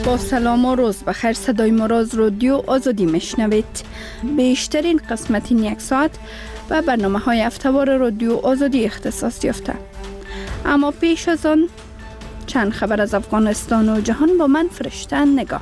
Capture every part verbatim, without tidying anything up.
با سلام و روز بخیر. صدای مراز رادیو آزادی میشنوید. بیشترین قسمت این یک ساعت و برنامه های هفته‌وار رادیو آزادی اختصاص یافته. اما پیش از آن چند خبر از افغانستان و جهان با من فرشته نگاه.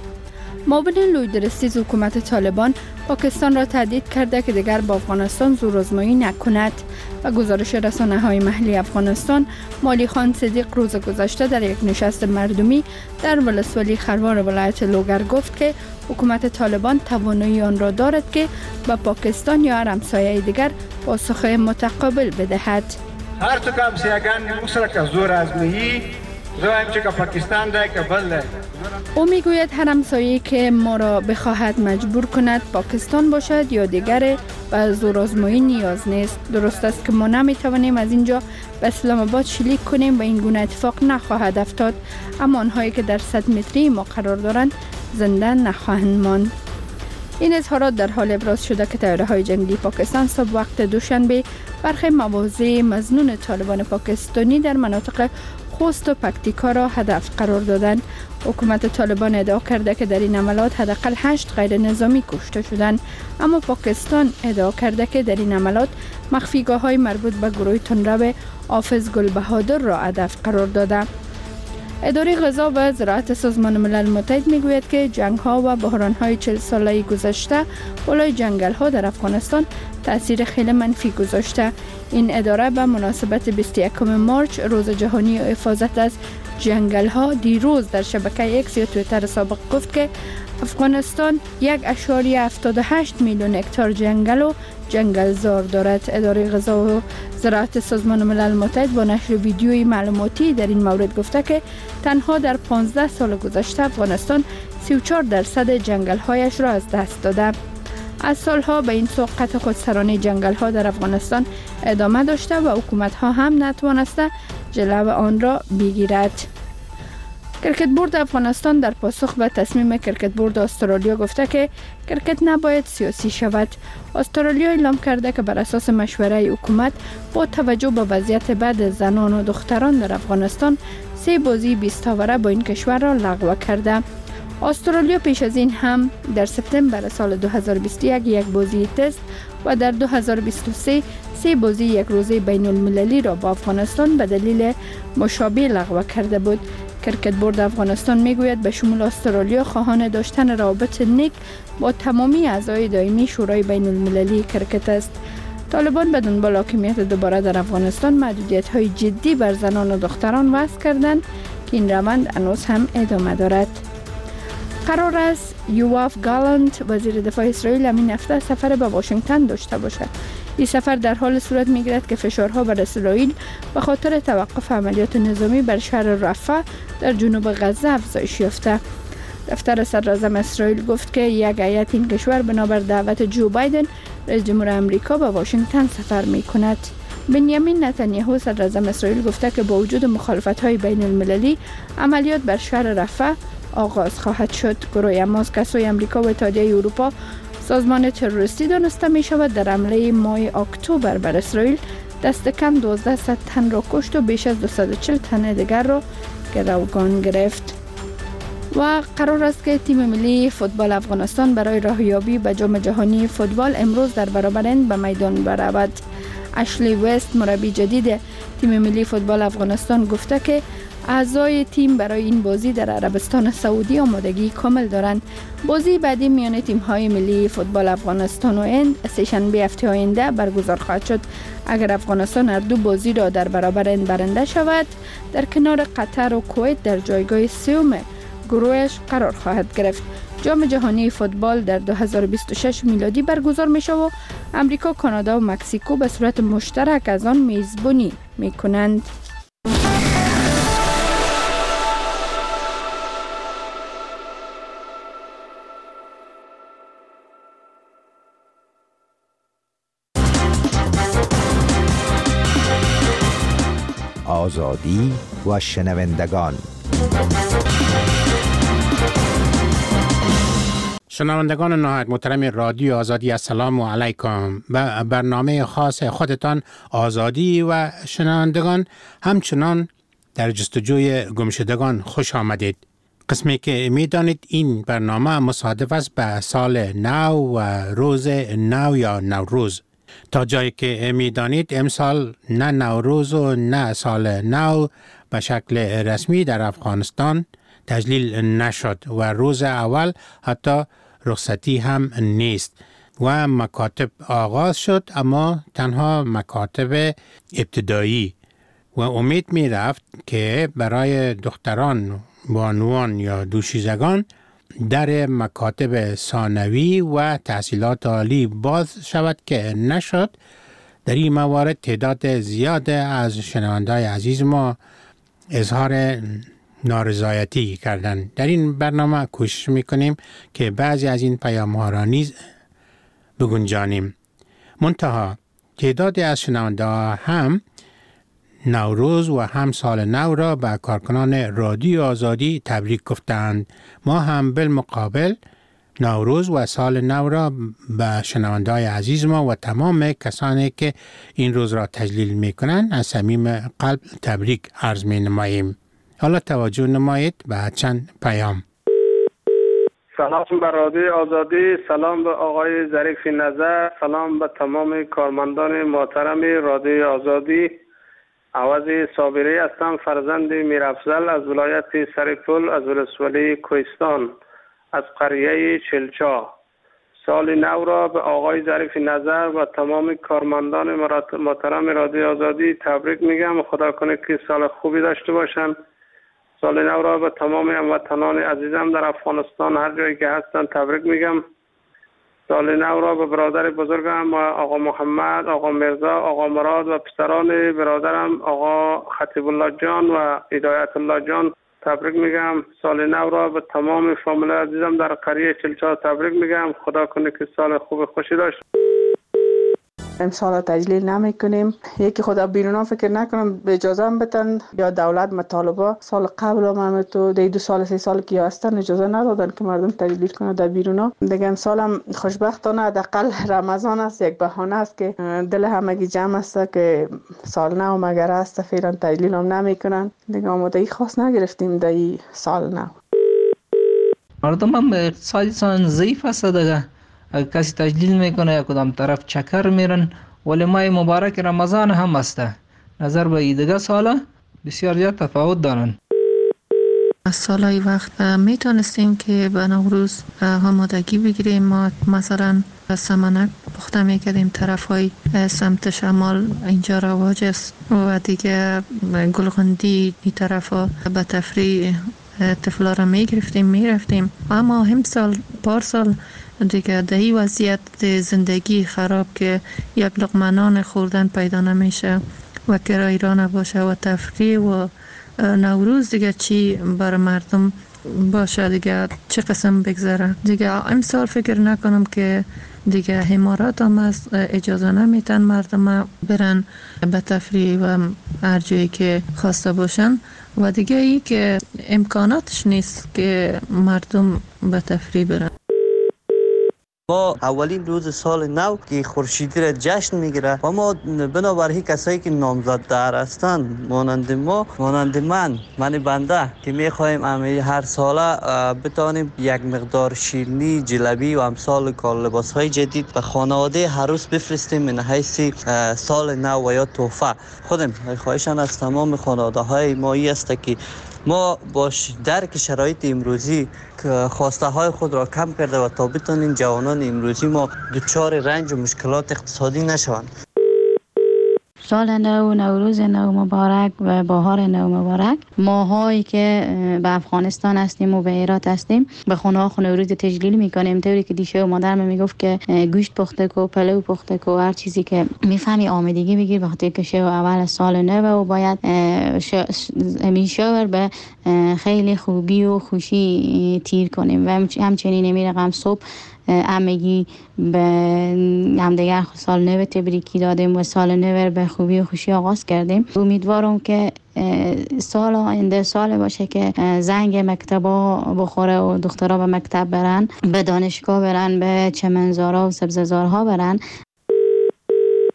معاون لویدرسیز حکومت طالبان پاکستان را تهدید کرده که دیگر با افغانستان زورآزمایی نکند و گزارش رسانه‌های محلی افغانستان مالی خان صدیق روز گذشته در یک نشست مردمی در ولسوالی خروار ولایت لوگر گفت که حکومت طالبان توانایی آن را دارد که به پاکستان یا هر همسایه دیگر پاسخ متقابل بدهد. هر تو کم سیاگان مصر که زور آزمایی زویم چه که پاکستان ده که بله. او میگوید هر همسایه‌ای که ما را بخواهد مجبور کند پاکستان باشد یا دیگر و زورآزمایی نیاز نیست. درست است که ما نمیتوانیم از اینجا به اسلام آباد شلیک کنیم و این گونه اتفاق نخواهد افتاد، اما آنهایی که در صد متری ما قرار دارند زنده نخواهند ماند. این اظهارات در حال ابراز شده که طیاره‌های جنگی پاکستان صبح وقت دوشنبه برخی مواضع مظنون طالبان پاکستانی در مناطق خوست و پکتیکا را هدف قرار دادند. حکومت طالبان ادعا کرده که در این عملات حداقل هشت غیر نظامی کشته شدند، اما پاکستان ادعا کرده که در این عملات مخفیگاه‌های مربوط به گروه تندرو حافظ گل بهادر را هدف قرار داده. اداره غذا و زراعت سازمان ملل متحد میگوید که جنگ‌ها و بحران‌های چهل ساله گذشته بالای جنگل‌ها در افغانستان تأثیر خیلی منفی گذاشته. این اداره به مناسبت بیست و یکم مارچ روز جهانی حفاظت از جنگل‌ها دیروز در شبکه ایکس یا توییتر سابق گفت که افغانستان یک ممیز هفتاد و هشت میلیون هکتار جنگل و جنگلزار دارد. اداره غذا و زراعت سازمان ملل متحد با نشر ویدیوی معلوماتی در این مورد گفته که تنها در پانزده سال گذشته افغانستان سی و چهار درصد جنگل‌هایش را از دست داده. از سالها به این سو قطع خودسرانه جنگل‌ها در افغانستان ادامه داشته و حکومت‌ها هم نتوانسته جلو آن را بگیرد. کرکت بورد افغانستان در پاسخ به تصمیم کرکت بورد استرالیا گفته که کرکت نباید سیاسی شود. استرالیا اعلام کرده که بر اساس مشوره حکومت با توجه به وضعیت بد زنان و دختران در افغانستان سه بازی بیست اوره با این کشور را لغو کرده. استرالیا پیش از این هم در سپتامبر سال دو هزار و بیست و یک یک بازی تست و در دو هزار و بیست و سه سه بازی یک روزه بین المللی را با افغانستان به دلیل مشابه لغو کرده بود. کرکت بورد افغانستان میگوید به شمول استرالیا خواهان داشتن روابط نیک با تمامی اعضای دائمی شورای بین المللی کرکت است. طالبان به دنبال حاکمیت دوباره در افغانستان محدودیت‌های جدی بر زنان و دختران وضع کردند که این روند هنوز هم ادامه دارد. قرار است یواف گالانت وزیر دفاع اسرائیل همین هفته سفر به واشنگتن داشته باشد. این سفر در حال صورت میگیرد که فشارها بر اسرائیل به خاطر توقف عملیات نظامی بر شهر رفح در جنوب غزه افزایش یافته. دفتر صدراعظم اسرائیل گفت که یک هیئت این کشور بنابر دعوت جو بایدن رئیس جمهور آمریکا به واشنگتن سفر میکند. بنیامین نتانیاهو صدراعظم اسرائیل گفته که با وجود مخالفت‌های بین المللی عملیات بر شهر رفح آغاز خواهد شد. گروه حماس که سوی آمریکا و اتحادیه اروپا سازمان تروریستی دانسته می شود در حمله ماه اکتبر بر اسرائیل دست کم دوازده تن را کشت و بیش از دویست و چهل تن دیگر را گروگان گرفت. و قرار است که تیم ملی فوتبال افغانستان برای راهیابی به جام جهانی فوتبال امروز در برابر هند به میدان برود. اشلی وست مربی جدید تیم ملی فوتبال افغانستان گفته که اعضای تیم برای این بازی در عربستان سعودی آمادگی کامل دارند. بازی بعدی میان تیم‌های ملی فوتبال افغانستان و هند سه‌شنبه هفته آینده برگزار خواهد شد. اگر افغانستان هر دو بازی را در برابر هند برنده شود، در کنار قطر و کویت در جایگاه سوم گروهش قرار خواهد گرفت. جام جهانی فوتبال در دو هزار و بیست و شش میلادی برگزار میشه و امریکا، کانادا و مکزیکو به صورت مشترک از آن میزبانی میکنند. آزادی و شنوندگان. شنوندگان نهایت محترم رادیو آزادی، السلام علیکم. به برنامه خاص خودتان آزادی و شنوندگان همچنان در جستجوی گمشدگان خوش آمدید. قسمی که میدانید این برنامه مصادف است به سال نو و روز نو یا نوروز. تا جایی که میدانید امسال نه نوروز و نه سال نو به شکل رسمی در افغانستان تجلیل نشد و روز اول حتی رخصتی هم نیست و مکاتب آغاز شد، اما تنها مکاتب ابتدایی و امید می رفت که برای دختران، بانوان یا دوشیزگان در مکاتب ثانوی و تحصیلات عالی باز شود که نشد. در این موارد تعداد زیاد از شنونده‌های عزیز ما اظهار نارضایتی کردند. در این برنامه کوشش میکنیم که بعضی از این پیام‌ها را نیز بگنجانیم. منتها تعدادی از شنونده‌ها هم نوروز و هم سال نو را به کارکنان رادیو آزادی تبریک گفتند. ما هم بالمقابل نوروز و سال نو را به شنونده‌های عزیز ما و تمام کسانی که این روز را تجلیل می‌کنند از صمیم قلب تبریک عرض می‌نماییم. حالا توجه نمایید به چند پیام. سلام به رادیو آزادی، سلام به آقای ظریف نظر، سلام به تمام کارمندان محترم رادیو آزادی. عوضی صابری هستم، فرزند میرافضل از ولایت سرپل از ولسوالی کوهستان از قریه چلچا. سال نو را به آقای ظریف نظر و تمام کارمندان محترم رادیو آزادی تبریک میگم. خدا کنه که سال خوبی داشته باشن. سال نو را به تمام هموطنان عزیزم در افغانستان هر جایی که هستن تبریک میگم. سال نو را به برادر بزرگم آقا محمد، آقا مرزا، آقا مراد و پسران برادرم آقا خطیب الله جان و هدایت الله جان تبریک میگم. سال نو را به تمام فامیل عزیزم در قریه چلچا تبریک میگم. خدا کنه که سال خوب خوشی داشته. امسال تجلیل نمی کنیم. یکی خدا بیرونا فکر نکنم به اجازه هم بتن یا دولت مطالبه سال قبل هم هم تو دی دو سال سه سال که هستن اجازه ندادن که مردم تجلیل کنه در بیرونا. دیگه امسال هم خوشبختانه حداقل رمضان است، یک بهانه است که دل همگی جمع است که سال نو مگر است فعلا تجلیل هم نمی کنن. دیگه آمادگی خاص نگرفتیم در این سال نو. مردم هم اقتصادی سان ضعیف است دیگه. اگر کسی تجلیل میکنه یا کدام طرف چکر میرن، ولی ماه مبارک رمضان هم است. نظر به دیگه سالا بسیار زیاد تفاوت دارن. از سالهای وقت میتونستیم که به نوروز آمادگی بگیریم. ما مثلا سمنک پخته میکردیم، طرف های سمت شمال اینجا رواج است و دیگه گلغندی این طرف ها به تفریح طفلا را میگرفتیم میرفتیم. اما هم سال پارسال دیگه در این وضعیت زندگی خراب که یک لقمه نان خوردن پیدا نمیشه و کرایه را نباشه و تفریح و نوروز دیگه چی بر مردم باشه، دیگه چه قسم بگذره. دیگه امسال فکر نکنم که دیگه حمارات هم از اجازه نمیتن مردم برن به تفریح و هر جایی که خواسته باشن و دیگه ای که امکاناتش نیست که مردم به تفریح برن. ما اولین روز سال نو که خورشیدی را جشن میگیره و ما بنابراین کسایی که نامزددار هستند مانند ما، مانند من من بنده که میخوایم همه هر ساله بتانیم یک مقدار شیرینی، جلبی و امثال کال لباس های جدید به خانواده عروس بفرستیم من حیث سال نو و یا تحفه. خودم خواهشان از تمام خانواده های ما ای است که ما باش درک شرایط امروزی که خواسته های خود را کم کرده و تا بتانیم جوانان امروزی ما دچار رنج و مشکلات اقتصادی نشوند. سال نو، نوروز نو مبارک و بهار نو مبارک. ماهایی که به افغانستان هستیم و به هرات هستیم به خونه ها نوروز تجلیل میکنیم. طوری که دیشه و مادرم میگفت که گوشت پخته کو، پلو پخته کو، هر چیزی که میفهمی آمادگی بگیر، وقتی که شو اول سال نو و باید همین شو به خیلی خوبی و خوشی تیر کنیم و همچنین نمی رقم صبح همگی به همدیگر سال نو تبریکی دادیم و سال نو به خوبی و خوشی آغاز کردیم. امیدوارم که سال آینده سال باشه که زنگ مکتبا بخوره و دخترها به مکتب برن، به دانشگاه برن، به چمنزارها و سبززارها برن.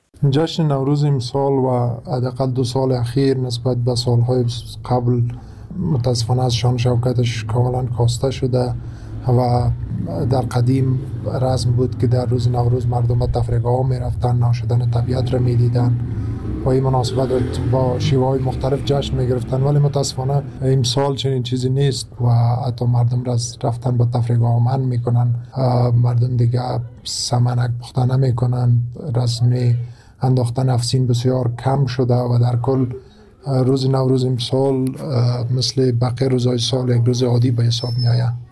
جشن نوروز امسال و حداقل دو سال اخیر نسبت به سالهای قبل متاسفانه از شان شوکتش کاملا کاسته شده و در قدیم رسم بود که در روز نوروز مردم به تفریحگاه ها می رفتن، ناشدن طبیعت را می دیدن و این مناسبت با شیوه های مختلف جشن می گرفتن، ولی متاسفانه امسال چنین چیزی نیست و حتی مردم را رفتن به تفریحگاه ها منع می کنن. مردم دیگه سمنک پخته نمی کنن، رسم انداختن افسین بسیار کم شده و در کل روز نوروز امسال مثل بقیه روزهای سال یک روز عادی به حساب می آید.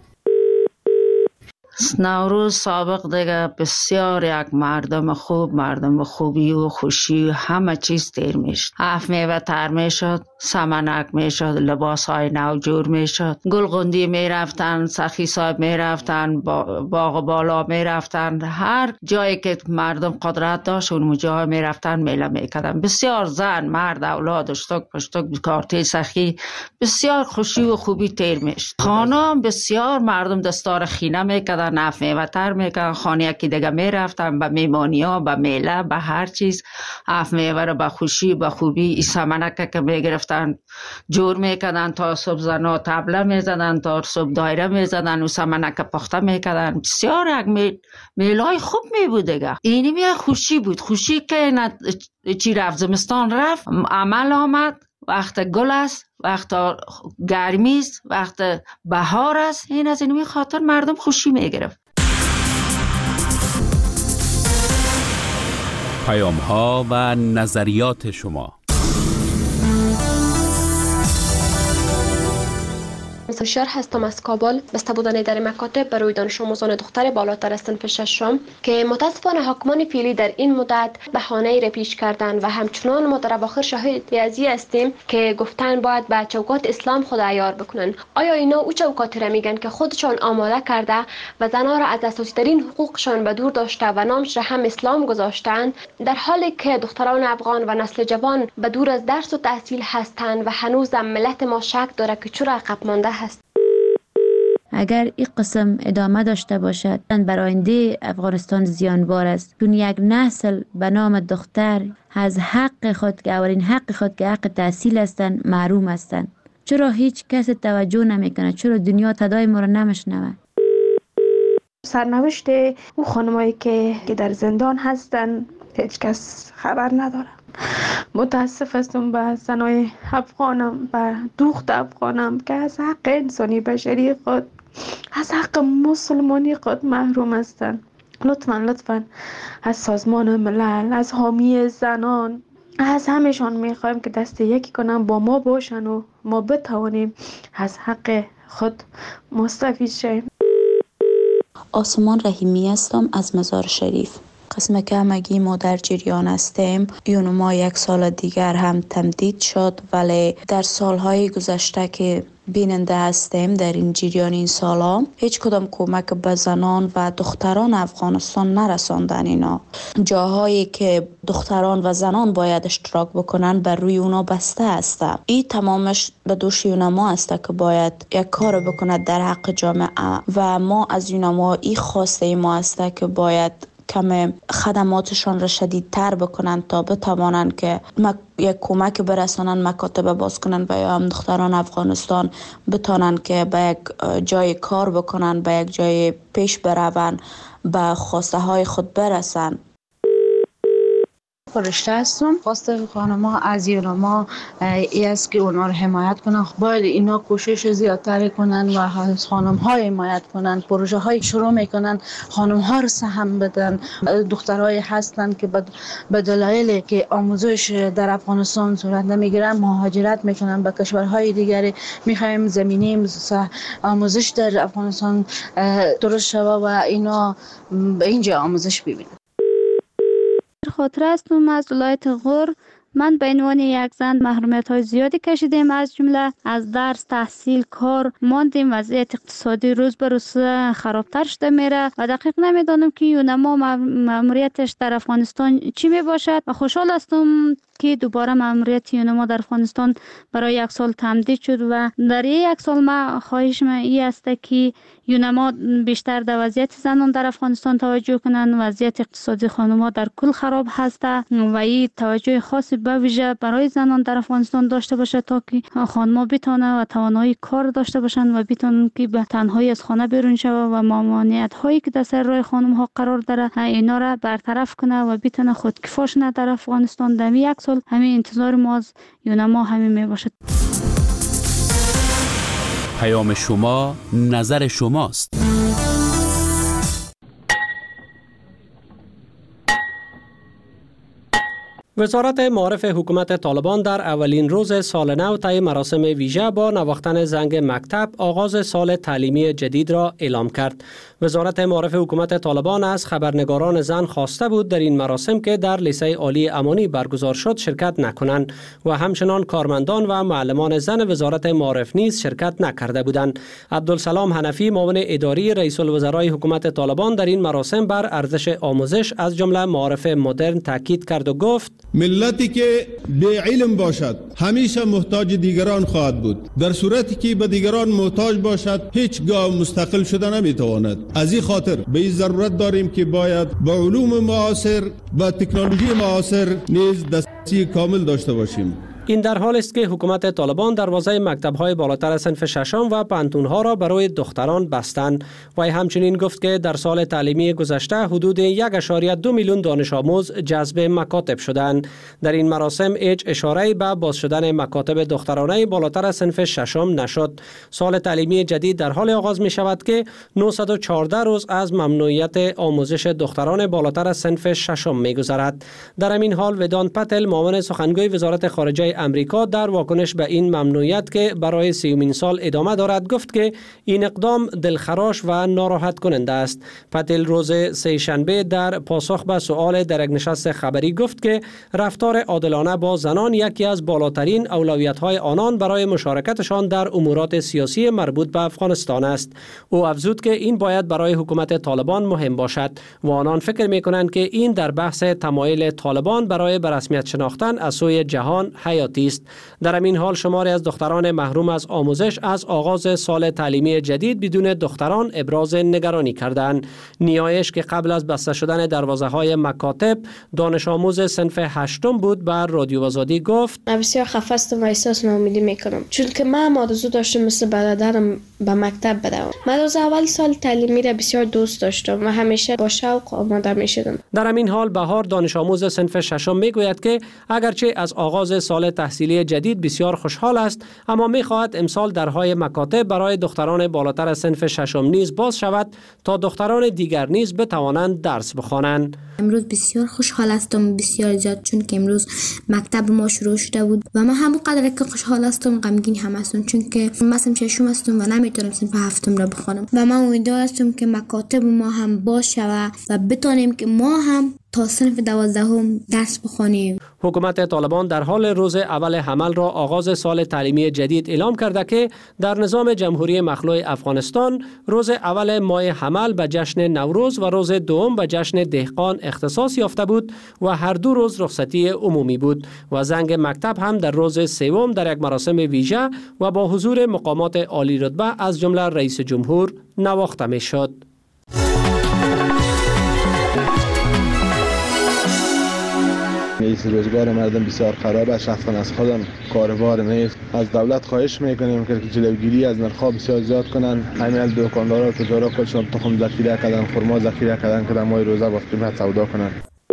نوروز سابق دیگه بسیار یک مردم خوب، مردم خوبی و خوشی و همه چیز تیر میشد. هفت میوه تر میشد، سمنک میشد، لباس های نو جور میشد، گلغندی میرفتن، سخی صاحب میرفتن، باغ بالا میرفتن، هر جایی که مردم قدرت داشت اون جای میرفتن میله میکردن. بسیار زن، مرد، اولاد، اشتک پشتک، کارتی سخی، بسیار خوشی و خوبی تیر میشد. خانم بسیار مردم دستار خینه میکردن، نف میوه تر میکردن، خانه یکی دیگه میرفتن به میمانی ها، به میله، به هر چیز. هفت میوه رو به خوشی به خوبی سمنک که میگرفتن جور میکردن، تا صبح زنا طبله میزدن، تا صبح دایره میزدن و سمنک پخته میکردن. بسیار یک میل میلای خوب میبود دیگه. اینی می خوشی بود، خوشی که چی رفت زمستان رفت، عمل آمد، وقت گل است، وقت گرمی است، وقت بهار است. این از این خاطر مردم خوشی میگرفت. پیام ها و نظریات شما. هوشیار هستم از کابل. بسته بودن در مکاتب برای دانش آموزان دختر بالاتر از صنف ششم که متاسفانه حاکمان فعلی در این مدت بهانه‌ای را پیش کردن و همچنان ما در اواخر شاهد ازی هستیم که گفتن باید به چوکات اسلام خود عیار بکنن. آیا اینا او چوکاتی را میگن که خودشان آماده کرده و زنها را از اساسی ترین حقوقشان به دور داشته و نامش را هم اسلام گذاشتند، در حالی که دختران افغان و نسل جوان به دور از درس و تحصیل هستند و هنوز ملت ما شک داره که چرا عقب مانده هست. اگر این قسم ادامه داشته باشد بر آینده افغانستان زیانبار است، چون یک نسل به نام دختر از حق خود که اولین حق خود که حق تحصیل هستند محروم هستند. چرا هیچ کس توجه نمیکنه؟ چرا دنیا صدای ما را نمیشنوه؟ سرنوشت او خانمایی که که در زندان هستن هیچ کس خبر نداره. متاسف هستم به زنای افغانم، به دوخت افغانم که از حق انسانی بشری خود، از حق مسلمانی خود محروم هستند. لطفاً لطفاً از سازمان ملل، از حامی زنان، از همشان میخوایم که دست یکی کنن با ما باشن و ما بتوانیم از حق خود مستفید شیم. آسمان رحیمی هستم از مزار شریف. قسم که همگی ما در جریان هستیم، یون ما یک سال دیگر هم تمدید شد، ولی در سالهای گذشته که بیننده هستیم در این جریان این سالا هیچ کدام کمک به زنان و دختران افغانستان نرساندن. اینا جاهایی که دختران و زنان باید اشتراک بکنن بر روی اونا بسته است. این تمامش به دوش یونما است که باید یک کار بکند در حق جامعه و ما از یونما این خواسته ما است که باید کم خدماتشان را شدیدتر بکنن تا بتوانن که یک کمک برسانن، مکاتب باز کنن و یا هم دختران افغانستان بتانن که به یک جای کار بکنن، به یک جای پیش برون، به خواسته های خود برسن. فرشته هستم. خواسته خانم‌ها از یونما ای است که اونا رو حمایت کنن. باید اینا کوشش زیادتر کنن و از خانم‌ها حمایت کنن. پروژه های شروع میکنن، خانم‌ها رو سهم بدن. دخترای هستن که به دلایلی که آموزش در افغانستان صورت نمیگیرن مهاجرت میکنن به کشورهای دیگری. میخوایم زمینه آموزش در افغانستان درست شود و اینا به اینجا آموزش ببینن. خاطر هستم از ولایت غور. من به عنوان یک زن محرومیت های زیادی کشیدیم، از جمله از درس، تحصیل، کار ماندیم. وضعیت اقتصادی روز به روز خرابتر شده میره و دقیق نمیدانم که یونما ماموریتش در افغانستان چی می باشد و خوشحال هستم که دوباره ماموریت یونما در افغانستان برای یک سال تمدید شد و در یک سال ما خواهش من این است که یونما بیشتر در وضعیت زنان در افغانستان توجه کنند. وضعیت اقتصادی خانم‌ها در کل خراب هست و این توجه خاصی به ویژه برای زنان در افغانستان داشته باشه تا که خانم‌ها بتونه و توانایی کار داشته باشند و بتونن که به تنهایی از خانه بیرون شوه و ممانعت هایی که در سر راه خانم‌ها قرار داره اینا را برطرف کنه و بتونه خودکفا شونه در افغانستان. در یک سال همین انتظار ما از یونما همین میباشد. پیام شما نظر شماست. وزارت معارف حکومت طالبان در اولین روز سال نو طی مراسم ویژه با نواختن زنگ مکتب آغاز سال تعلیمی جدید را اعلام کرد. وزارت معارف حکومت طالبان از خبرنگاران زن خواسته بود در این مراسم که در لیسه عالی امانی برگزار شد شرکت نکنند و همچنان کارمندان و معلمان زن وزارت معارف نیز شرکت نکرده بودند. عبدالسلام حنفی معاون اداری رئیس الوزرای حکومت طالبان در این مراسم بر ارزش آموزش از جمله معارف مدرن تاکید کرد و گفت: ملتی که بی علم باشد همیشه محتاج دیگران خواهد بود. در صورتی که به دیگران محتاج باشد هیچگاه مستقل شده نمیتواند. از این خاطر به این ضرورت داریم که باید به علوم معاصر و تکنولوژی معاصر نیز دسترسی کامل داشته باشیم. این در حال است که حکومت طالبان دروازه مکتب‌های بالاتر صنف ششم و پانتون‌ها را برای دختران بستند. وی همچنین گفت که در سال تعلیمی گذشته حدود یک ممیز دو میلیون دانش آموز جذب مکاتب شدند. در این مراسم هیچ اشاره‌ای به باز شدن مکاتب دخترانه بالاتر صنف ششم نشد. سال تعلیمی جدید در حال آغاز می شود که نهصد و چهارده روز از ممنوعیت آموزش دختران بالاتر صنف ششم می‌گذرد. در همین حال ودان پتل معاون سخنگوی وزارت خارجه امریکا در واکنش به این ممنوعیت که برای سیومین سال ادامه دارد گفت که این اقدام دلخراش و ناراحت کننده است. پتل روز سه شنبه در پاسخ به سؤال در یک نشست خبری گفت که رفتار عادلانه با زنان یکی از بالاترین اولویت‌های آنان برای مشارکتشان در امورات سیاسی مربوط به افغانستان است. او افزود که این باید برای حکومت طالبان مهم باشد و آنان فکر می‌کنند که این در بحث تمایل طالبان برای به رسمیت شناختن از سوی جهان حیاتی است. در همین حال شماری از دختران محروم از آموزش از آغاز سال تعلیمی جدید بدون دختران ابراز نگرانی کردند. نیایش که قبل از بسته شدن دروازه‌های مکاتب دانش آموز صنف هشتم بود بر رادیو آزادی گفت: بسیار خفه هستم و احساس ناامیدی میکنم چون که من آرزو داشتم مثل برادرم به مکتب بروم. من از اول سال تعلیمی را بسیار دوست داشتم و همیشه با شوق آماده میشدم. در همین حال بهار دانش آموز صنف ششم میگوید که اگرچه از آغاز سال تحصیلی جدید بسیار خوشحال است اما می‌خواهد امسال درهای مکاتب برای دختران بالاتر صنف ششم نیز باز شود تا دختران دیگر نیز بتوانند درس بخوانند. امروز بسیار خوشحال هستم، بسیار زیاد، چون که امروز مکتب ما شروع شده بود و من همون قدر که خوشحال هستم غمگین هم هستم چون که من صنف ششم هستم و نمیتونم صنف هفتم را بخوانم و من امیدوار هستم که مکاتب ما هم باز شود و بتونیم که ما هم تا صنف دوازدهم درس بخوانیم. حکومت طالبان در حال روز اول حمل را آغاز سال تعلیمی جدید اعلام کرده که در نظام جمهوری مخلوع افغانستان روز اول ماه حمل به جشن نوروز و روز دوم به جشن دهقان اختصاص یافته بود و هر دو روز رخصتی عمومی بود و زنگ مکتب هم در روز سوم در یک مراسم ویژه و با حضور مقامات عالی رتبه از جمله رئیس جمهور نواخته می شد. نیست روزگار مردم بسیار خراب است، شخصا از خودم کاروبار نیست. از دولت خواهش میکنیم که جلوگیری از نرخ‌ها بسیار زیاد کنن. همین دکاندارا و تجارا خودشون تخم ذخیره کردن، خرما ذخیره کردن که در ماه روزه با قیمت سودا کنن.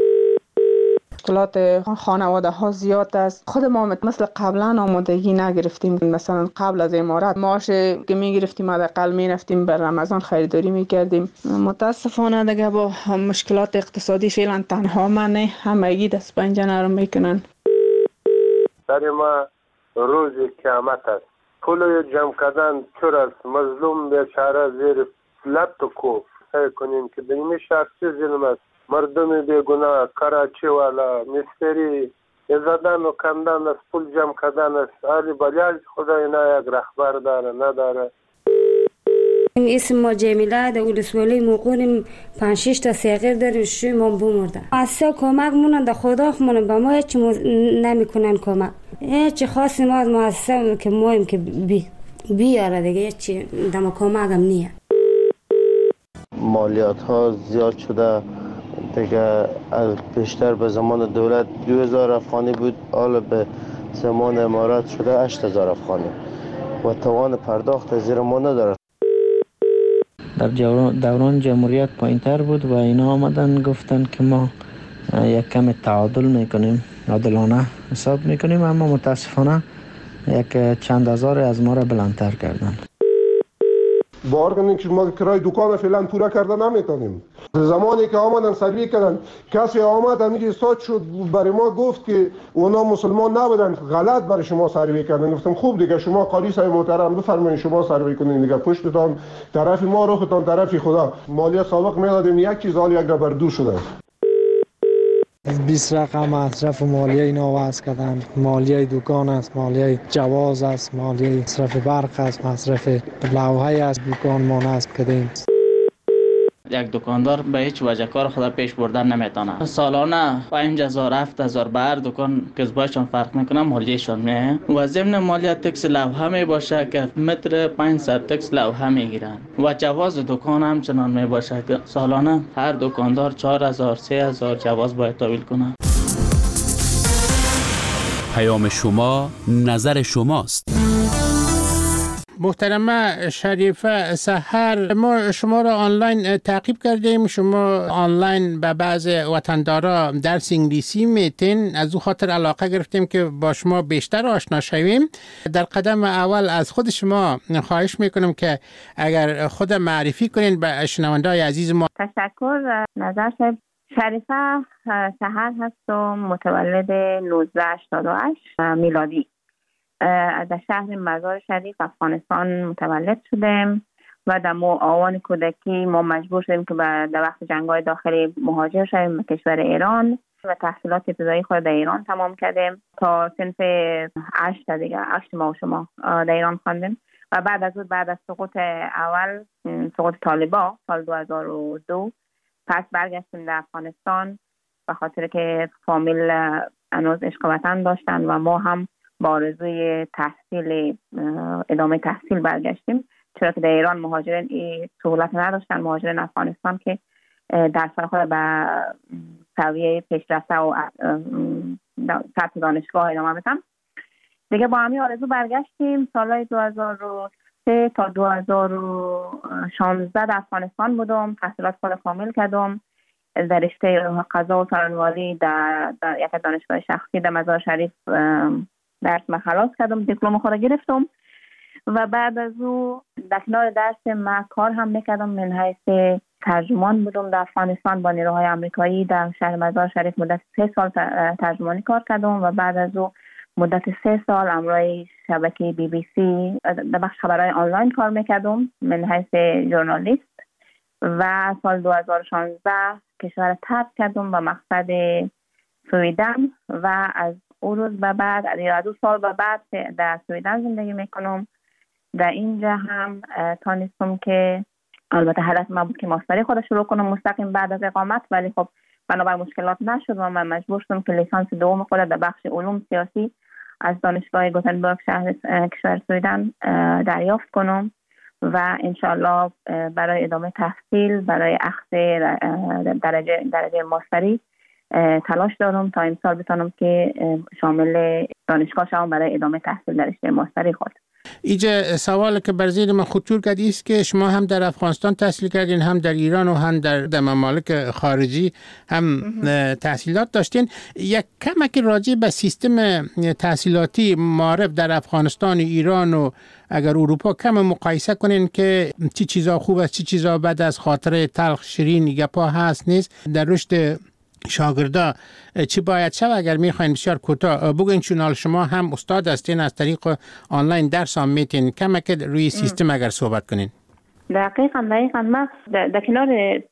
مشکلات خانواده ها زیاد است. خود ما مثل قبلا آمادگی نگرفتیم. مثلا قبل از امارات معاش که میگرفتیم حداقل میرفتیم بر رمضان خریداری میکردیم. متاسفانه دیگه با مشکلات اقتصادی فعلا تنها من نه، همگی دست پنجه نرم میکنن. در ما روز قیامت است. پول جمع کردن چور است. مظلوم بیچاره زیر لب تو کو سعی کنیم که در این شهر چه ظلم است. مردم بیگناه، کراچی والا، مستری زدن و کندن است، پول جمع کردن است. آلی بلیاج خدای نه یک رهبر داره نداره. اسم ما جمیله در ولسوالی موقعیم پنج شش تا صغیر داریم، شوی ما بمرده. اصلا کمک مونن در خدا خمونن با ما هیچ نمیکنن کمک. هیچ خاصی ما از مؤسسه که مایم که بی بیاره دیگه هیچ دم کمک هم نیه. مالیات ها زیاد شده، دیگه از بیشتر به زمان دولت دو هزار افغانی بود، حالا به زمان امارات شده هشت هزار افغانی و توان پرداخت زیر ما نداره. در دوران جمهوریت پایینتر بود و اینا آمدن گفتن که ما یک کم تعادل میکنیم، عادلانه حساب میکنیم، اما متاسفانه یک چند هزار از ما را بلندتر کردن. باور کنید که ما کرای دکان فعلا پورا کرده نمیتونیم. زمانی که آمدن سروی کردن، کسی آمد همیشه استاد شد برای ما گفت که اونا مسلمان نبودن، غلط برای شما سروی کردن. گفتم خوب دیگه شما قاری صاحب محترم بفرمایید شما سروی کنین دیگه، پشتتان طرف ما روختان طرف خدا. مالیات سابق میدادیم یک چیز، حال یک بر دو شده. بیست رقم مصرف مالیه اینا وضع کردن. مالیه دکان است، مالیه جواز است، مالیه مصرف برق است، مصرف لوحه است، دکان ما نصب کردیم. یک دکاندار به هیچ وجه کار خود پیش بردن نمیتونه. سالانه پنج هزار هفت هزار به هر دکان کسبایشان فرق میکنه، مالیهشان میه و ضمن مالیه تکس لوحه می باشه که متر پانصد تکس لوحه میگیرن و جواز دکان هم چنان می باشه که سالانه هر دکاندار چهار هزار سه هزار جواز باید تحویل کنه. پیام شما نظر شماست. محترمه شریفه سحر، ما شما را آنلاین تعقیب کردیم. شما آنلاین به بعض وطندارا درس انگلیسی میتین، از او خاطر علاقه گرفتیم که با شما بیشتر آشنا شویم. در قدم اول از خود شما خواهش میکنم که اگر خود معرفی کنین به شنونده‌های عزیز ما. تشکر. نظر صاحب، شریفه سحر هستم، متولد نوزده هشتاد و هشت میلادی. در شهر مزار شریف افغانستان متولد شدیم و در آوان کودکی ما مجبور شدیم که در وقت جنگ‌های داخلی مهاجر شدیم به کشور ایران و تحصیلات ابتدایی خود در ایران تمام کردیم تا صنف هشت دیگه هشت ما و شما در ایران خواندیم و بعد از اون بعد از سقوط اول سقوط طالبان سال دو هزار و دو پس برگشتیم در افغانستان به خاطر که فامیل هنوز عشق وطن داشتن و ما هم با آرزوی تحصیل ادامه تحصیل برگشتیم، چرا که در ایران مهاجرین این سهولت نداشتن. مهاجرین افغانستان که درس خود به سویه پیشرفته و سطح دانشگاه ادامه بدن دیگه. با همین آرزو برگشتیم. سالهای دو هزار و سه تا دو هزار و شانزده در افغانستان بودم، تحصیلات خود کامل کردم در رشته قضا و سرانواری در, در یک دانشگاه شخصی در مزار شریف درس ما خلاص کردم، دیپلم خود گرفتم و بعد از او در کنار درس ما کار هم میکردم. من حیث ترجمان بودم در افغانستان با نیروهای آمریکایی در شهر مزار شریف مدت سه سال ترجمانی کار کردم و بعد از او مدت سه سال همراه شبکه بی بی سی در بخش خبرهای آنلاین کار میکردم من حیث ژورنالیست و سال دو هزار و شانزده کشور ترک کردم به مقصد سویدن و از او روز به بعد از دو سال به بعد در سویدن زندگی میکنم. در اینجا هم تانستم که البته هدف من بود که ماستری خود شروع کنم مستقیم بعد از اقامت، ولی خب بنابر مشکلات نشد و من مجبور شدم که لیسانس دوم خود در بخش علوم سیاسی از دانشگاه گوتنبرگ شهر کشور سویدن دریافت کنم و انشالله برای ادامه تحصیل برای اخذ درجه درجه ماستری تلاش دارم تا امسال بتونم که شامل دانشگاه شوم برای ادامه تحصیل در رشته ماستری خود. اینجا سوال که بر ذهن من خطور کرد است که شما هم در افغانستان تحصیل کردین، هم در ایران و هم در, در ممالک خارجی هم تحصیلات داشتین. یک کمک راجع به سیستم تحصیلاتی معارف در افغانستان، ایران و اگر اروپا کم مقایسه کنین که چی چیزا خوب است چی چیزا بد است، خاطره تلخ شیرین گپا هست نیست در رشد شاگردا چی باید شد؟ اگر میخواین بسیار کوتاه بگوین، چون شما هم استاد هستین از طریق آنلاین درس هم میتین، کمک روی سیستم اگر صحبت کنین. دقیقاً دقیقاً ما در کنار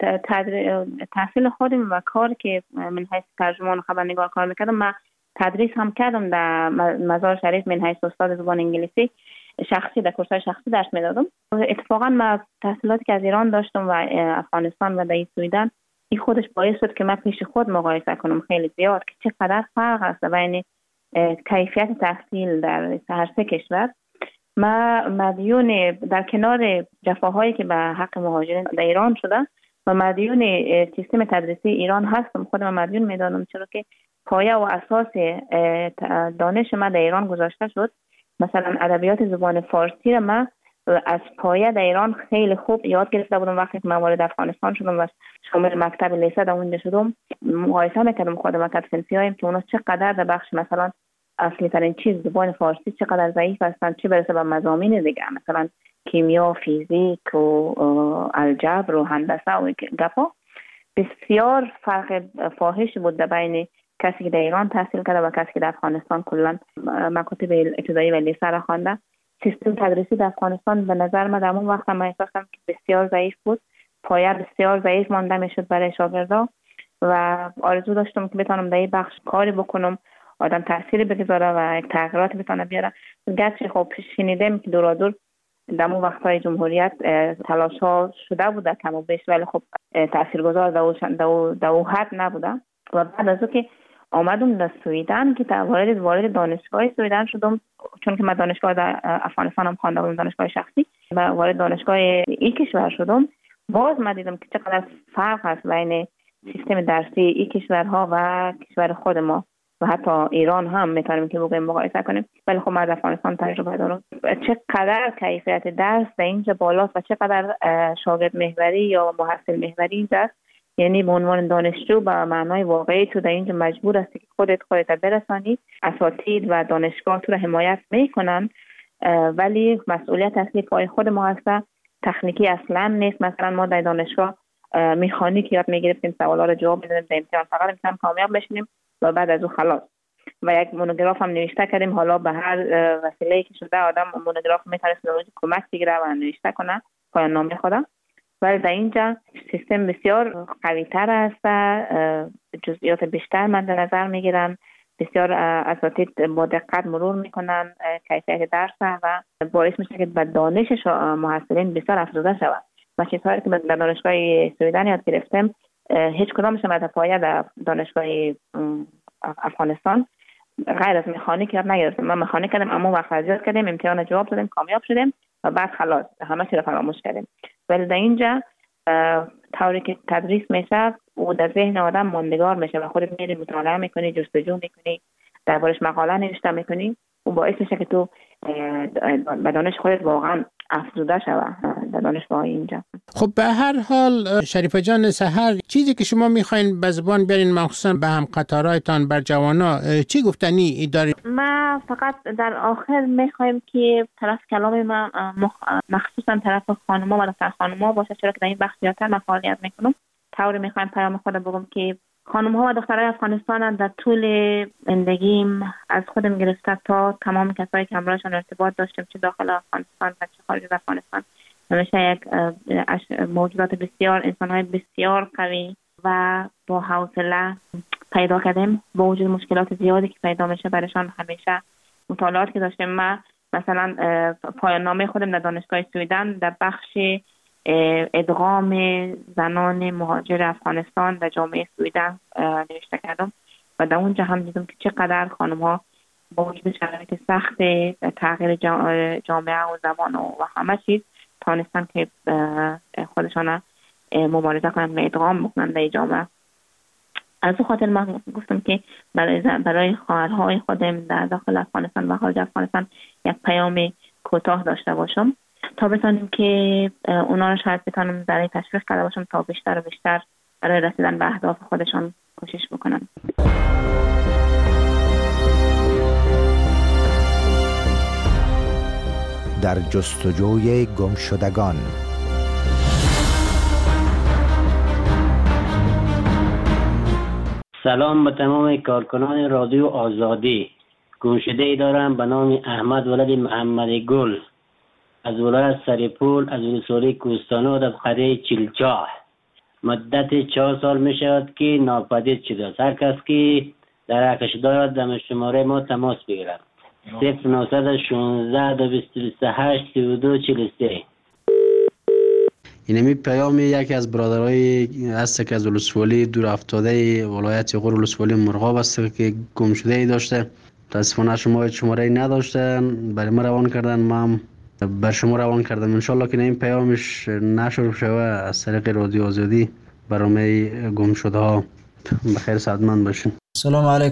تحصیل خودم و کار که من حیث ترجمان خبرنگار کار میکردم، ما تدریس هم کردم در مزار شریف من حیث استاد زبان انگلیسی شخصی در کورس‌های شخصی درس میدادم. اتفاقاً ما تحصیلاتی که از ایران داشتم و افغانستان و در سویدن، این خودش باعث شد که من پیش خود مقایسه کنم خیلی زیاد که چقدر فرق است بین کیفیت تحصیل در هر سه کشور. ما مدیون در کنار جفاهایی که به حق مهاجرین در ایران شده، و مدیون سیستم تدریسی ایران هستم. خودم مدیون میدانم، چرا که پایه و اساس دانش من در ایران گذاشته شد. مثلا ادبیات زبان فارسی را من از پایه در ایران خیلی خوب یاد گرفته بودم. وقتی که من وارد افغانستان شدم و شامل مکتب لیسه در اونجا شدم، مقایسه میکردم خودم و کدفنسی هایم که اونا چقدر در بخش مثلا اصلی ترین چیز زبان فارسی چقدر ضعیف هستند، چه برسه به مضامین دیگه مثلا کیمیا، فیزیک و الجبر و هندسه و گپا. بسیار فرق فاحش بود در بین کسی که در ایران تحصیل کرده و کسی که در افغانستان کلا مکاتب ابتدایی و لیسه را خوانده. سیستم تدریسی در افغانستان به نظر من در اون وقت من احساس کردم که بسیار ضعیف بود، پایه بسیار ضعیف مانده میشد برای شاگردا و آرزو داشتم که بتونم در این بخش کاری بکنم، آدم تأثیری بگذاره و یک تغییرات بتونه بیاره. گرچه خب شنیدم که دورادور در اون وقت‌های جمهوریت تلاش‌ها شده بوده کم و بیش، ولی خب تاثیرگذار در اون حد نبوده. و بعد از که آمدم در سویدن که وارد وارد دانشگاه سویدن شدم، چون که من دانشگاه در افغانستان هم خوانده بودم، دانشگاه شخصی، و وارد دانشگاه این کشور شدم. باز من دیدم که چقدر فرق هست بین سیستم درسی این کشورها و کشور خود ما و حتی ایران هم میتونیم که بگویم مقایسه کنیم. ولی خب من در افغانستان تجربه دارم چقدر کیفیت درس در اینجا بالاست و چقدر شاگرد محوری یا محصل محوری اینجا. یعنی به عنوان دانشجو به معنای واقعی تو در اینجا مجبور هستی که خودت خودت برسانی، اساتید و دانشگاه تو رو حمایت میکنن، ولی مسئولیت اصلی پای خود ما هست. تکنیکی اصلا نیست. مثلا ما در دانشگاه مکانیک یاد میگرفتیم، سوالا رو جواب میدادیم، در امتحان فقط امتحان کامیاب بشیم و بعد از اون خلاص. و یک مونوگراف هم نوشته کردیم. حالا به هر وسیله‌ای که شده آدم مونوگراف میتونه کمک بگیره و نوشته کنه پایان نامه خودم. ولی در اینجا سیستم بسیار قوی تر است، جزئیات بیشتر من در نظر میگیرن، بسیار اساتید با دقت مرور میکنن کیفیت درس و باعث میشه که به دانش محصلین بسیار افزوده شود. و چیزهایی که در دانشگاه سویدن یاد گرفتم هیچ کدامش از پایه در دانشگاه افغانستان غیر از مکانیک یاد نگرفتم. من مکانیک کردم، اما وقت ریاضیات کردیم، امتحان جواب دادیم، کامیاب شدیم و بعد خلاص همه چی رو فراموش کردیم. ولی در اینجا طوری که تدریس میشه و در ذهن آدم ماندگار میشه و خودت میری مطالعه میکنی، جستجو میکنی، دربارش مقاله نوشته میکنی و باعث میشه که تو به دانش خودت واقعا افزوده شوه در دانشگاه اینجا. خب به هر حال شریفه جان سحر، چیزی که شما میخواین به زبان بیارین مخصوصا به هم قطارایتان بر جوانا چی گفتنی دارید؟ ما فقط در آخر میخوایم که طرف کلام ما مخصوصا طرف خانوما و دختر خانوما باشه، چرا که در این بخش زیادتر من فعالیت میکنم. طوری میخوایم پیام خود بگم که خانم‌ها و دخترای افغانستان در طول زندگیم از خودم گرفته تا تمام کسایی که همراهشان ارتباط داشتم، چه داخل افغانستان و چه خارج از افغانستان، همیشه یک موجودات بسیار، انسان‌های بسیار قوی و با حوصله پیدا کردیم. با وجود مشکلات زیادی که پیدا میشه برایشان، همیشه مطالعات که داشتم، من مثلا پایان نامه خودم در دانشگاه سویدن در بخش ادغام زنان مهاجر افغانستان در جامعه سویدن نوشته کردم و در اونجا هم دیدم که چقدر خانم ها با وجود شرایط سخت تغییر جامعه و زبان و همه چیز تانستن که خودشان مبارزه کنند و ادغام بکنند در جامعه. از اون خاطر من گفتم که برای برای خواهرهای خودم در داخل افغانستان و خارج افغانستان یک پیام کوتاه داشته باشم تا بتونیم که اونا رو شاید بتونم برای تشویق کرده باشم تا بیشتر و بیشتر برای رسیدن به اهداف خودشان کوشش بکنن. در جستجوی گمشدگان. سلام به تمام کارکنان رادیو آزادی. گمشده ای دارم به نام احمد ولد محمد گل از ولایت سریپول از ولسوالی کوهستانو در قریه چیلچاه. مدت چهار سال می شود که ناپدید شده است. هر کس که در حقش دارد در شماره ما تماس بگیرد. صفر نهصد و شانزده دو بیست و هشت سی و دو چهل و سه. اینمی پیام یکی از برادرای هست که از ولسوالی دور افتاده ولایت غور ولسوالی مرغاب است که گم شده ای داشته. متاسفانه شما شماره ای نداشتن، برای ما روان کردن. ما هم بر شما روان کردم. انشالله که این پیامش نشر شوه از طریق رادیو آزادی برای گم شده ها. بخیر سعادتمند باشین. سلام علیکم.